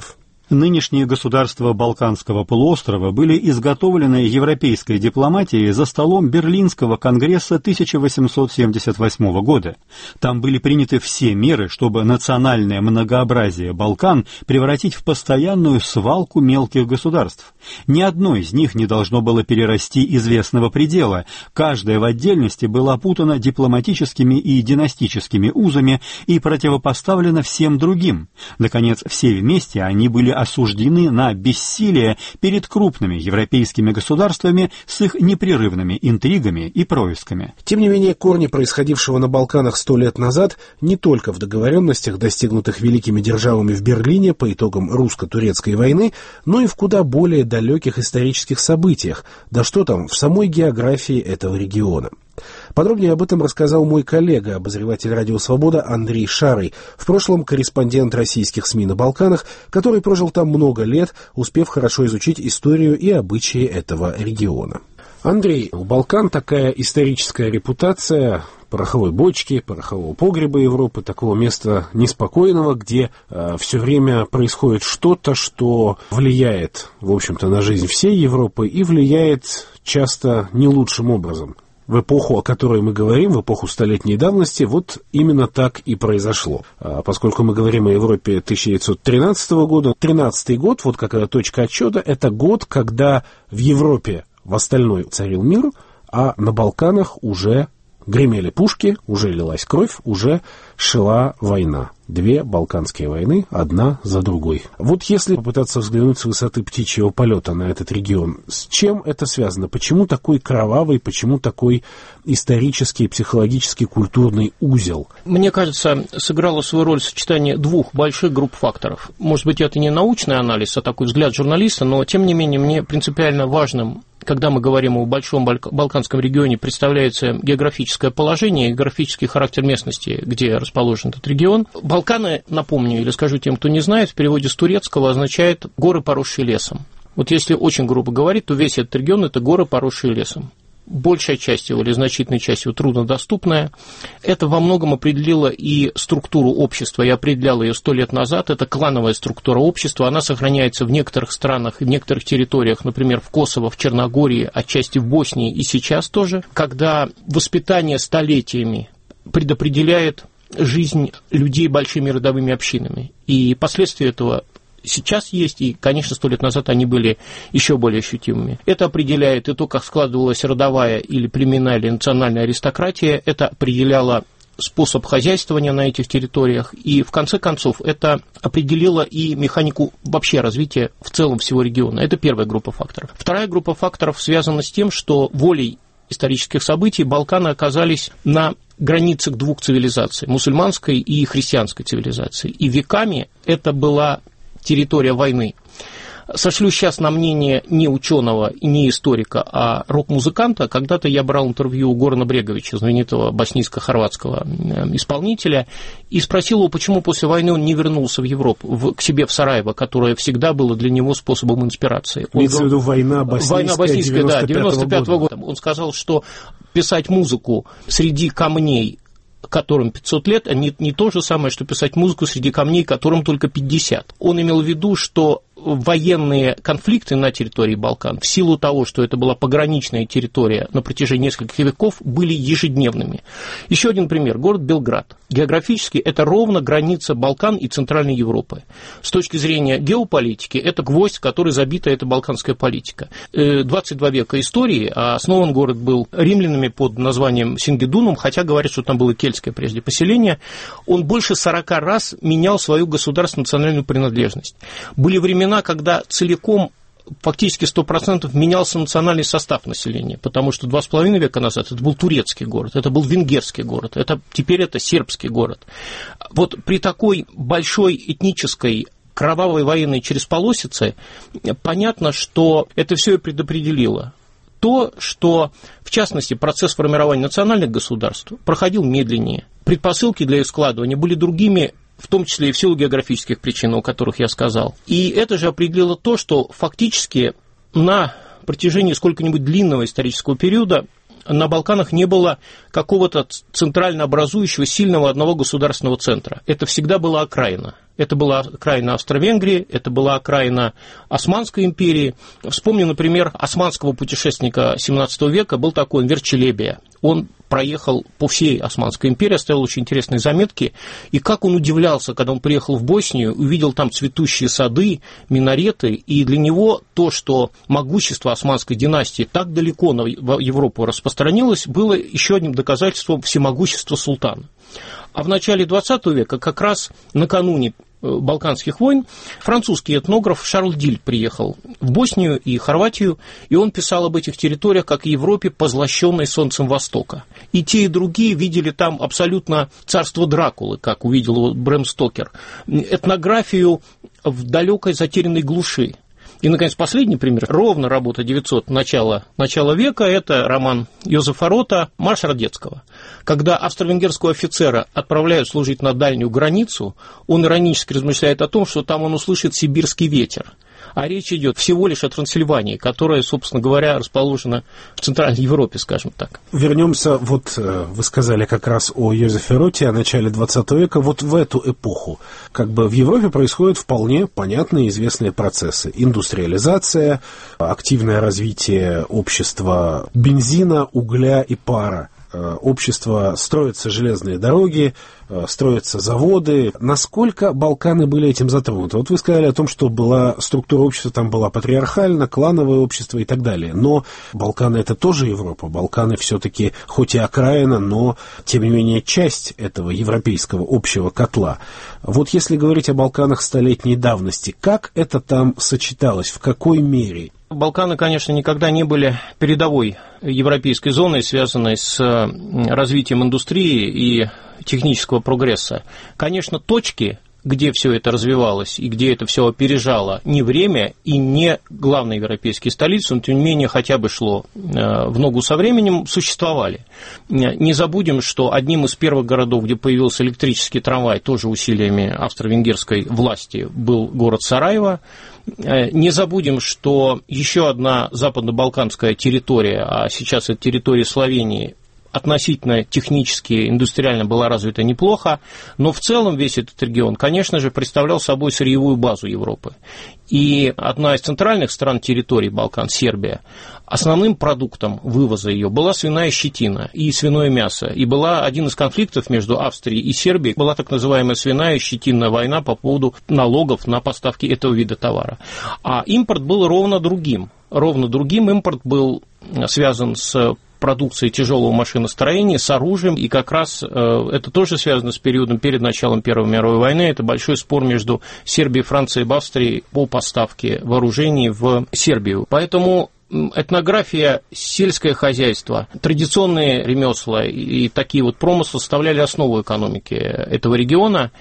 Нынешние государства Балканского полуострова были изготовлены европейской дипломатией за столом Берлинского конгресса тысяча восемьсот семьдесят восьмого года. Там были приняты все меры, чтобы национальное многообразие Балкан превратить в постоянную свалку мелких государств. Ни одно из них не должно было перерасти известного предела. Каждое в отдельности было опутано дипломатическими и династическими узами и противопоставлено всем другим. Наконец, все вместе они были осуждены на бессилие перед крупными европейскими государствами с их непрерывными интригами и происками. Тем не менее, корни происходившего на Балканах сто лет назад не только в договоренностях, достигнутых великими державами в Берлине по итогам русско-турецкой войны, но и в куда более далеких исторических событиях, да что там, в самой географии этого региона. Подробнее об этом рассказал мой коллега, обозреватель «Радио Свобода» Андрей Шарый, в прошлом корреспондент российских СМИ на Балканах, который прожил там много лет, успев хорошо изучить историю и обычаи этого региона. Андрей, у Балкан такая историческая репутация пороховой бочки, порохового погреба Европы, такого места неспокойного, где э, все время происходит что-то, что влияет, в общем-то, на жизнь всей Европы и влияет часто не лучшим образом. В эпоху, о которой мы говорим, в эпоху столетней давности, вот именно так и произошло. А поскольку мы говорим о Европе тысяча девятьсот тринадцатого года, тринадцатый год, вот какая точка отсчета, это год, когда в Европе в остальной царил мир, а на Балканах уже гремели пушки, уже лилась кровь, уже шла война. Две Балканские войны, одна за другой. Вот если попытаться взглянуть с высоты птичьего полета на этот регион, с чем это связано? Почему такой кровавый, почему такой исторический, психологический, культурный узел? Мне кажется, сыграло свою роль сочетание двух больших групп факторов. Может быть, это не научный анализ, а такой взгляд журналиста, но, тем не менее, мне принципиально важным, когда мы говорим о большом Балканском регионе, представляется географическое положение, географический характер местности, где расположен этот регион. Балканы, напомню, или скажу тем, кто не знает, в переводе с турецкого означает «горы, поросшие лесом». Вот если очень грубо говорить, то весь этот регион – это горы, поросшие лесом. Большая часть его или значительная часть его труднодоступная. Это во многом определило и структуру общества, я определял ее сто лет назад. Это клановая структура общества, она сохраняется в некоторых странах и в некоторых территориях, например, в Косово, в Черногории, отчасти в Боснии и сейчас тоже, когда воспитание столетиями предопределяет жизнь людей большими родовыми общинами. И последствия этого сейчас есть, и, конечно, сто лет назад они были еще более ощутимыми. Это определяет и то, как складывалась родовая или племенная или национальная аристократия, это определяло способ хозяйствования на этих территориях, и, в конце концов, это определило и механику вообще развития в целом всего региона. Это первая группа факторов. Вторая группа факторов связана с тем, что волей исторических событий Балканы оказались на границах двух цивилизаций, мусульманской и христианской цивилизации. И веками это была территория войны. Сошлю сейчас на мнение не ученого и не историка, а рок-музыканта. Когда-то я брал интервью у Горана Бреговича, знаменитого боснийско-хорватского исполнителя, и спросил его, почему после войны он не вернулся в Европу, в, к себе в Сараево, которое всегда было для него способом инспирации. Имеется в виду война боснийская, война боснийская, да, девяносто пятого года. Он сказал, что писать музыку среди камней, которым пятьсот лет, а не, не то же самое, что писать музыку среди камней, которым только пятьдесят. Он имел в виду, что военные конфликты на территории Балкан, в силу того, что это была пограничная территория на протяжении нескольких веков, были ежедневными. Еще один пример. Город Белград. Географически это ровно граница Балкан и Центральной Европы. С точки зрения геополитики, это гвоздь, в который забита эта балканская политика. двадцать два века истории, а основан город был римлянами под названием Сингидунум, хотя говорят, что там было кельтское прежде поселение. Он больше сорока раз менял свою государственную национальную принадлежность. Были времена, когда целиком, фактически сто процентов менялся национальный состав населения, потому что два с половиной века назад это был турецкий город, это был венгерский город, это, теперь это сербский город. Вот при такой большой этнической кровавой военной чересполосице понятно, что это все и предопределило. То, что, в частности, процесс формирования национальных государств проходил медленнее, предпосылки для их складывания были другими, в том числе и в силу географических причин, о которых я сказал. И это же определило то, что фактически на протяжении сколько-нибудь длинного исторического периода на Балканах не было какого-то центрально образующего сильного одного государственного центра. Это всегда была окраина. Это была окраина Австро-Венгрии, это была окраина Османской империи. Вспомню, например, османского путешественника семнадцатого века, был такой Энвер Челебия. Он проехал по всей Османской империи, оставил очень интересные заметки, и как он удивлялся, когда он приехал в Боснию, увидел там цветущие сады, минареты, и для него то, что могущество османской династии так далеко на Европу распространилось, было еще одним доказательством всемогущества султана. А в начале двадцатого века, как раз накануне Балканских войн, французский этнограф Шарль Диль приехал в Боснию и Хорватию, и он писал об этих территориях как о Европе, позлощенной солнцем Востока. И те, и другие видели там абсолютно царство Дракулы, как увидел его Брэм Стокер, этнографию в далекой затерянной глуши. И, наконец, последний пример, ровно работа девятисотого начала, начала века, это роман Йозефа Рота «Марш Радецкого». Когда австро-венгерского офицера отправляют служить на дальнюю границу, он иронически размышляет о том, что там он услышит сибирский ветер. А речь идет всего лишь о Трансильвании, которая, собственно говоря, расположена в Центральной Европе, скажем так. Вернемся, вот вы сказали как раз о Йозефе Роте, о начале двадцатого века. Вот в эту эпоху как бы в Европе происходят вполне понятные и известные процессы. Индустриализация, активное развитие общества бензина, угля и пара. Общество, строятся железные дороги, строятся заводы. Насколько Балканы были этим затронуты? Вот вы сказали о том, что была структура общества, там была патриархальна, клановое общество и так далее. Но Балканы — это тоже Европа. Балканы все-таки, хоть и окраина, но, тем не менее, часть этого европейского общего котла. Вот если говорить о Балканах столетней давности, как это там сочеталось, в какой мере? Балканы, конечно, никогда не были передовой европейской зоной, связанной с развитием индустрии и технического прогресса. Конечно, точки, где все это развивалось и где это все опережало не время и не главные европейские столицы, но, тем не менее, хотя бы шло в ногу со временем, существовали. Не забудем, что одним из первых городов, где появился электрический трамвай, тоже усилиями австро-венгерской власти, был город Сараево. Не забудем, что еще одна западно-балканская территория, а сейчас это территория Словении, относительно технически, индустриально была развита неплохо, но в целом весь этот регион, конечно же, представлял собой сырьевую базу Европы. И одна из центральных стран территории Балкан, Сербия, основным продуктом вывоза ее была свиная щетина и свиное мясо. И была один из конфликтов между Австрией и Сербией, была так называемая свиная щетинная война по поводу налогов на поставки этого вида товара. А импорт был ровно другим. Ровно другим импорт был связан с продукцией тяжелого машиностроения, с оружием, и как раз э, это тоже связано с периодом перед началом Первой мировой войны. Это большой спор между Сербией, Францией и Австрией по поставке вооружений в Сербию. Поэтому этнография, сельское хозяйство, традиционные ремесла и такие вот промыслы составляли основу экономики этого региона.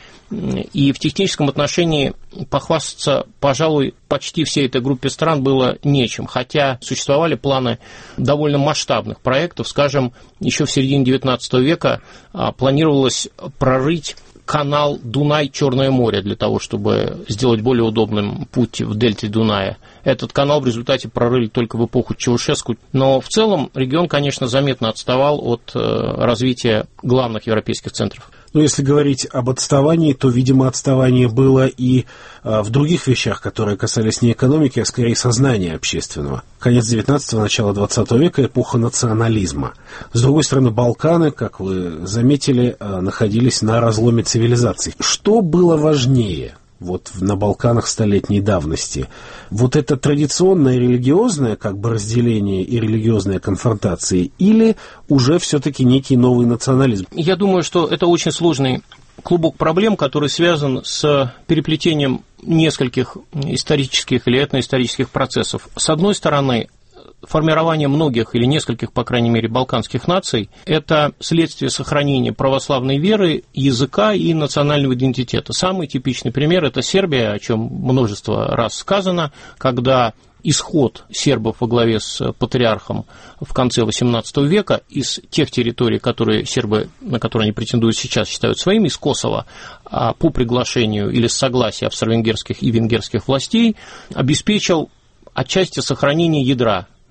И в техническом отношении похвастаться, пожалуй, почти всей этой группе стран было нечем. Хотя существовали планы довольно масштабных проектов. Скажем, еще в середине девятнадцатого века планировалось прорыть канал Дунай-Черное море для того, чтобы сделать более удобным путь в дельте Дуная. Этот канал в результате прорыли только в эпоху Чаушеску. Но в целом регион, конечно, заметно отставал от развития главных европейских центров. Но если говорить об отставании, то, видимо, отставание было и а, в других вещах, которые касались не экономики, а скорее сознания общественного. Конец девятнадцатого, начало двадцатого века, эпоха национализма. С другой стороны, Балканы, как вы заметили, а, находились на разломе цивилизаций. Что было важнее вот на Балканах столетней давности? Вот это традиционное религиозное как бы разделение и религиозные конфронтации, или уже все-таки некий новый национализм? Я думаю, что это очень сложный клубок проблем, который связан с переплетением нескольких исторических или этноисторических процессов. С одной стороны, формирование многих или нескольких, по крайней мере, балканских наций – это следствие сохранения православной веры, языка и национального идентитета. Самый типичный пример – это Сербия, о чем множество раз сказано, когда исход сербов во главе с патриархом в конце восемнадцатого века из тех территорий, которые сербы, на которые они претендуют сейчас, считают своими, из Косово, по приглашению или с согласия австро-венгерских и венгерских властей, обеспечил отчасти сохранение ядра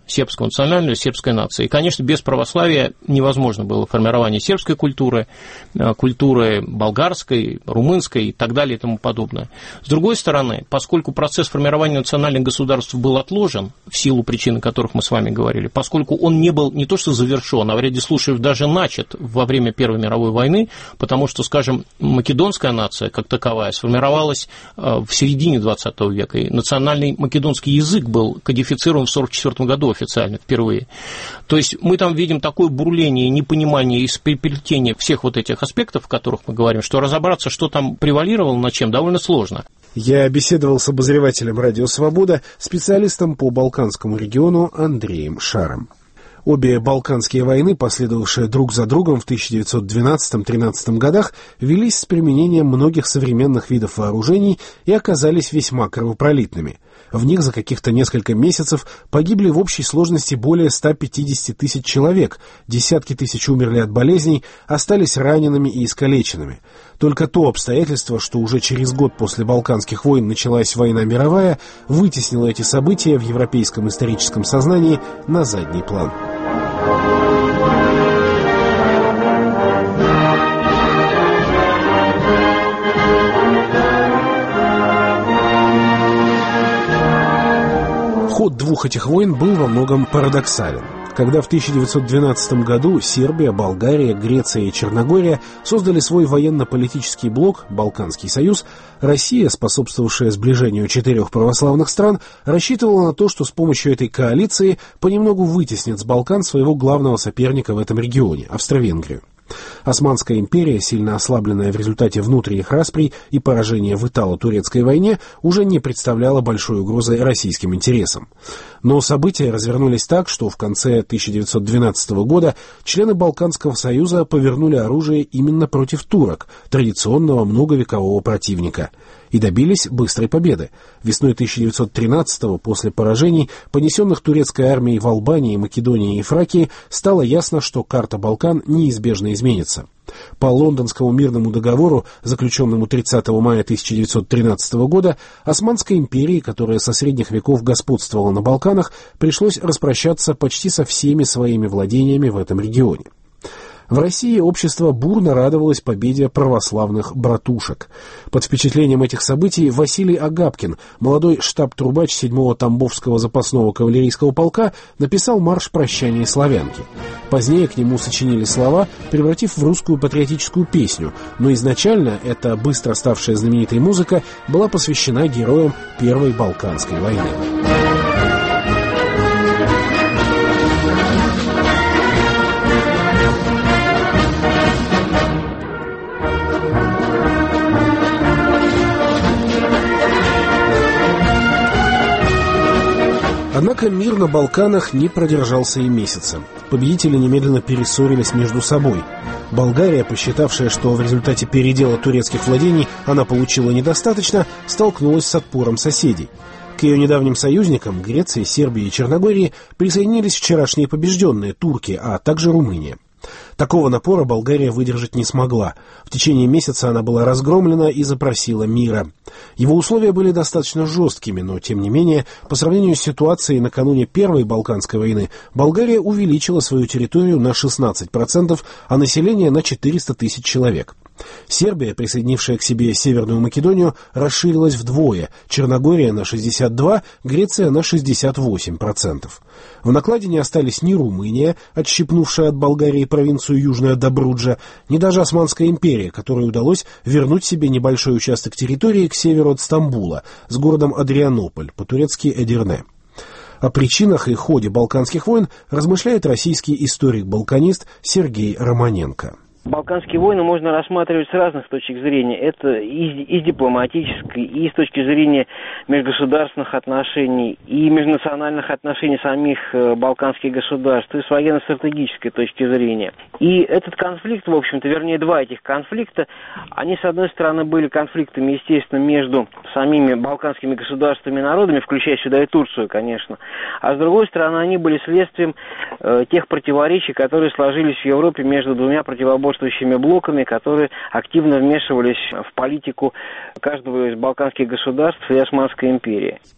сербского национального, сербской нации. И, конечно, без православия невозможно было формирование сербской культуры, культуры болгарской, румынской и так далее и тому подобное. С другой стороны, поскольку процесс формирования национальных государств был отложен, в силу причин, о которых мы с вами говорили, поскольку он не был не то что завершен, а в ряде случаев даже начат во время Первой мировой войны, потому что, скажем, македонская нация, как таковая, сформировалась в середине двадцатого века, и национальный македонский язык был кодифицирован в сорок четвёртом году официально впервые. То есть мы там видим такое бурление, непонимание и переплетение всех вот этих аспектов, о которых мы говорим, что разобраться, что там превалировало над чем, довольно сложно. Я беседовал с обозревателем «Радио Свобода», специалистом по Балканскому региону Андреем Шаром. Обе Балканские войны, последовавшие друг за другом в тысяча девятьсот двенадцатом-тринадцатом годах, велись с применением многих современных видов вооружений и оказались весьма кровопролитными. В них за каких-то несколько месяцев погибли в общей сложности более ста пятидесяти тысяч человек, десятки тысяч умерли от болезней, остались ранеными и искалеченными. Только то обстоятельство, что уже через год после Балканских войн началась война мировая, вытеснило эти события в европейском историческом сознании на задний план. Ход двух этих войн был во многом парадоксален. Когда в тысяча девятьсот двенадцатом году Сербия, Болгария, Греция и Черногория создали свой военно-политический блок «Балканский союз», Россия, способствовавшая сближению четырех православных стран, рассчитывала на то, что с помощью этой коалиции понемногу вытеснит с Балкан своего главного соперника в этом регионе – Австро-Венгрию. Османская империя, сильно ослабленная в результате внутренних расприй и поражения в Итало-Турецкой войне, уже не представляла большой угрозы российским интересам. Но события развернулись так, что в конце тысяча девятьсот двенадцатого года члены Балканского союза повернули оружие именно против турок, традиционного многовекового противника, и добились быстрой победы. Весной тысяча девятьсот тринадцатого, после поражений, понесенных турецкой армией в Албании, Македонии и Фракии, стало ясно, что карта Балкан неизбежно изменится. По Лондонскому мирному договору, заключенному тридцатого мая тысяча девятьсот тринадцатого года, Османской империи, которая со средних веков господствовала на Балканах, пришлось распрощаться почти со всеми своими владениями в этом регионе. В России общество бурно радовалось победе православных братушек. Под впечатлением этих событий Василий Агапкин, молодой штаб-трубач седьмого Тамбовского запасного кавалерийского полка, написал марш прощания славянки. Позднее к нему сочинили слова, превратив в русскую патриотическую песню, но изначально эта быстро ставшая знаменитой музыка была посвящена героям Первой Балканской войны. Однако мир на Балканах не продержался и месяца. Победители немедленно перессорились между собой. Болгария, посчитавшая, что в результате передела турецких владений она получила недостаточно, столкнулась с отпором соседей. К ее недавним союзникам, Греции, Сербии и Черногории, присоединились вчерашние побежденные турки, а также Румыния. Такого напора Болгария выдержать не смогла. В течение месяца она была разгромлена и запросила мира. Его условия были достаточно жесткими, но, тем не менее, по сравнению с ситуацией накануне Первой Балканской войны, Болгария увеличила свою территорию на шестнадцать процентов, а население на четыреста тысяч человек. Сербия, присоединившая к себе Северную Македонию, расширилась вдвое, Черногория на шестьдесят два, Греция на шестьдесят восемь процентов. В накладе не остались ни Румыния, отщипнувшая от Болгарии провинцию Южная Добруджа, ни даже Османская империя, которой удалось вернуть себе небольшой участок территории к северу от Стамбула, с городом Адрианополь, по-турецки Эдирне. О причинах и ходе Балканских войн размышляет российский историк-балканист Сергей Романенко. Балканские войны можно рассматривать с разных точек зрения. Это и, и с дипломатической, и с точки зрения межгосударственных отношений, и межнациональных отношений самих балканских государств, и с военно-стратегической точки зрения. И этот конфликт, в общем-то, вернее, два этих конфликта, они, с одной стороны, были конфликтами, естественно, между самими балканскими государствами и народами, включая сюда и Турцию, конечно, а с другой стороны, они были следствием э, тех противоречий, которые сложились в Европе между двумя противоборствующими блоками, которые активно вмешивались в политику каждого из балканских государств и Османской империи.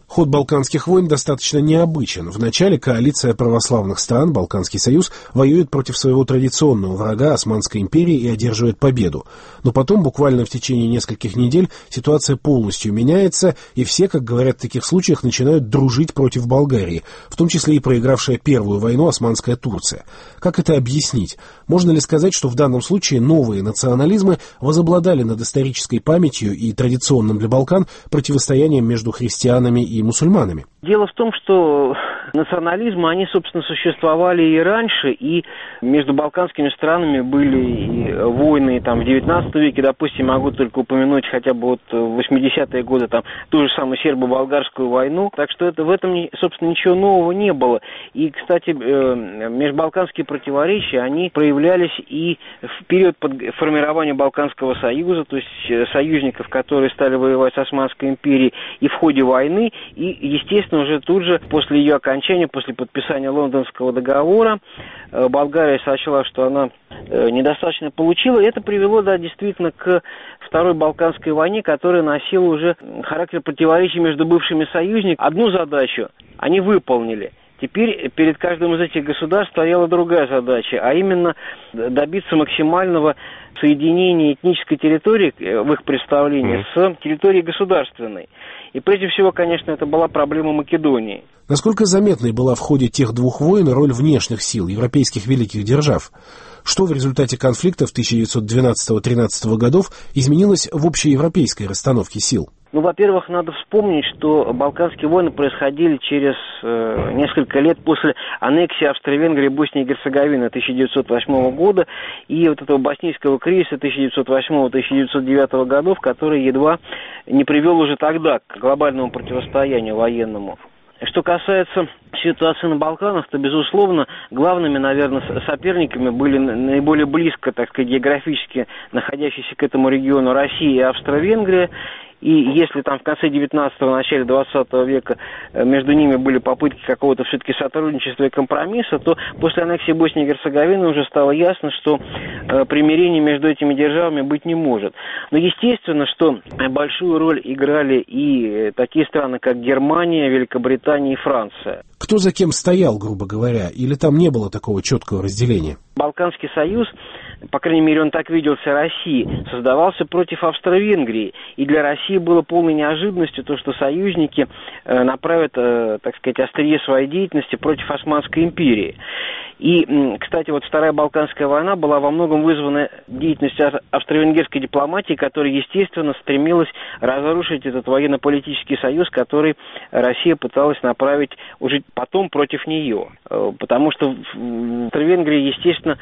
Ход балканских войн достаточно необычен. Вначале коалиция православных стран, Балканский союз, воюет против своего традиционного врага Османской империи и одерживает победу. Но потом, буквально в течение нескольких недель, ситуация полностью меняется, и все, как говорят в таких случаях, начинают дружить против Болгарии, в том числе и проигравшая первую войну Османская Турция. Как это объяснить? Можно ли сказать, что в данном случае новые национализмы возобладали над исторической памятью и традиционным для Балкан противостоянием между христианами и мусульманами? Дело в том, что национализмы, они, собственно, существовали и раньше, и между балканскими странами были и войны там, в девятнадцатом веке, допустим, могу только упомянуть хотя бы вот в восьмидесятые годы там, ту же самую сербо-болгарскую войну, так что это, в этом, собственно, ничего нового не было. И, кстати, межбалканские противоречия, они проявлялись и в период формирования Балканского союза, то есть союзников, которые стали воевать с Османской империей, и в ходе войны, и, естественно, уже тут же, после ее окончания, после подписания Лондонского договора, Болгария сочла, что она недостаточно получила. Это привело, да, действительно, к Второй Балканской войне, которая носила уже характер противоречий между бывшими союзниками. Одну задачу они выполнили. Теперь перед каждым из этих государств стояла другая задача, а именно добиться максимального соединения этнической территории, в их представлении, с территорией государственной. И прежде всего, конечно, это была проблема Македонии. Насколько заметной была в ходе тех двух войн роль внешних сил, европейских великих держав? Что в результате конфликтов тысяча девятьсот двенадцатого-тринадцатого годов изменилось в общеевропейской расстановке сил? Ну, во-первых, надо вспомнить, что Балканские войны происходили через э, несколько лет после аннексии Австро-Венгрии, Боснии и Герцеговины тысяча девятьсот восьмого года и вот этого боснийского кризиса тысяча девятьсот восьмого — тысяча девятьсот девятого годов, который едва не привел уже тогда к глобальному противостоянию военному. Что касается ситуации на Балканах, то, безусловно, главными, наверное, соперниками были наиболее близко, так сказать, географически находящиеся к этому региону Россия и Австро-Венгрия. И если там в конце девятнадцатого, начале двадцатого века между ними были попытки какого-то все-таки сотрудничества и компромисса, то после аннексии Боснии и Герцеговины уже стало ясно, что э, примирения между этими державами быть не может. Но естественно, что большую роль играли и такие страны, как Германия, Великобритания и Франция. Кто за кем стоял, грубо говоря, или там не было такого четкого разделения? Балканский союз, по крайней мере, он так виделся России, создавался против Австро-Венгрии. И для России было полной неожиданностью то, что союзники э, направят, э, так сказать, острие своей деятельности против Османской империи. И, кстати, вот Вторая Балканская война была во многом вызвана деятельностью австро-венгерской дипломатии, которая, естественно, стремилась разрушить этот военно-политический союз, который Россия пыталась направить уже потом против нее. Потому что Австро-Венгрия, естественно,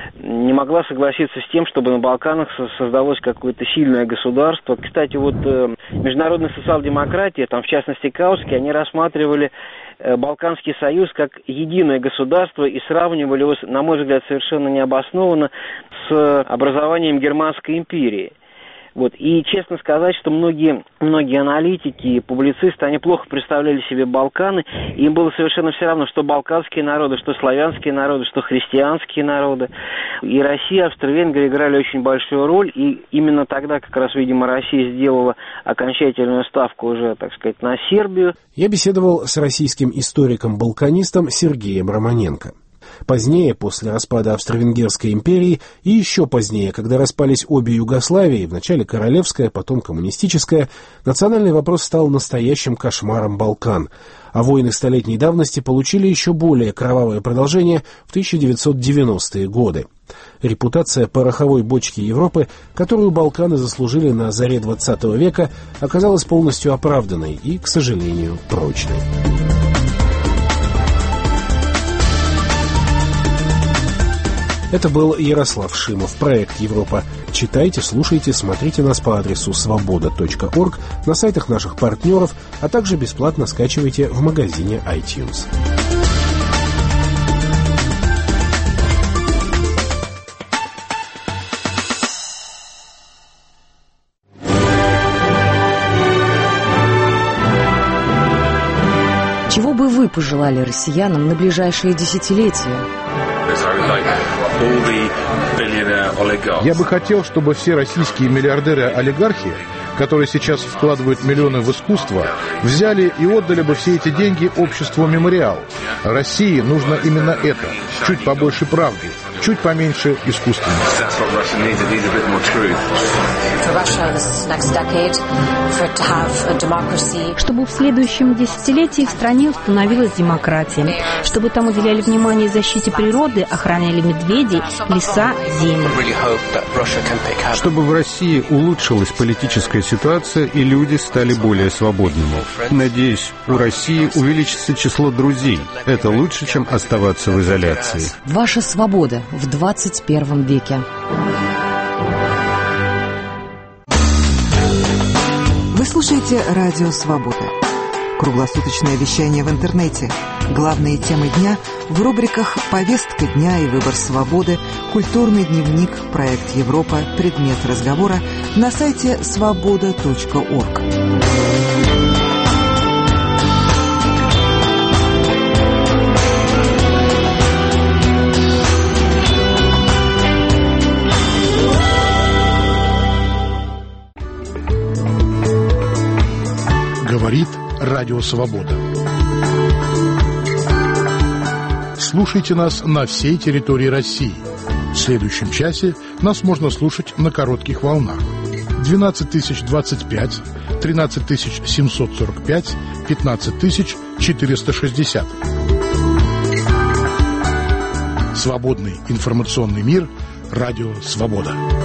не могла согласиться с тем, чтобы на Балканах создалось какое-то сильное государство. Кстати, вот международная социал-демократия, там в частности Каутский, они рассматривали Балканский союз как единое государство и сравнивали его, на мой взгляд, совершенно необоснованно с образованием Германской империи. Вот. И честно сказать, что многие, многие аналитики и публицисты, они плохо представляли себе Балканы, и им было совершенно все равно, что балканские народы, что славянские народы, что христианские народы. И Россия, Австро-Венгрия играли очень большую роль, и именно тогда, как раз, видимо, Россия сделала окончательную ставку уже, так сказать, на Сербию. Я беседовал с российским историком-балканистом Сергеем Романенко. Позднее, после распада Австро-Венгерской империи, и еще позднее, когда распались обе Югославии, вначале королевская, потом коммунистическая, национальный вопрос стал настоящим кошмаром Балкан, а войны столетней давности получили еще более кровавое продолжение в тысяча девятьсот девяностые годы. Репутация пороховой бочки Европы, которую Балканы заслужили на заре двадцатого века, оказалась полностью оправданной и, к сожалению, прочной. Это был Ярослав Шимов, проект «Европа». Читайте, слушайте, смотрите нас по адресу свобода точка орг, на сайтах наших партнеров, а также бесплатно скачивайте в магазине iTunes. Чего бы вы пожелали россиянам на ближайшие десятилетия? Я бы хотел, чтобы все российские миллиардеры-олигархи которые сейчас вкладывают миллионы в искусство, взяли и отдали бы все эти деньги обществу «Мемориал». России нужно именно это. Чуть побольше правды, чуть поменьше искусственности. Чтобы в следующем десятилетии в стране установилась демократия, чтобы там уделяли внимание защите природы, охраняли медведей, леса, земли. Чтобы в России улучшилась политическая ситуация и люди стали более свободными. Надеюсь, у России увеличится число друзей. Это лучше, чем оставаться в изоляции. Ваша свобода в двадцать первом веке. Вы слушаете «Радио Свобода». Круглосуточное вещание в интернете. Главные темы дня в рубриках «Повестка дня» и «Выбор свободы», «Культурный дневник», «Проект Европа», «Предмет разговора» на сайте свобода точка орг. Говорит Радио Свобода. Слушайте нас на всей территории России. В следующем часе нас можно слушать на коротких волнах. двенадцать тысяч двадцать пять, тринадцать тысяч семьсот сорок пять, пятнадцать тысяч четыреста шестьдесят. Свободный информационный мир. Радио Свобода.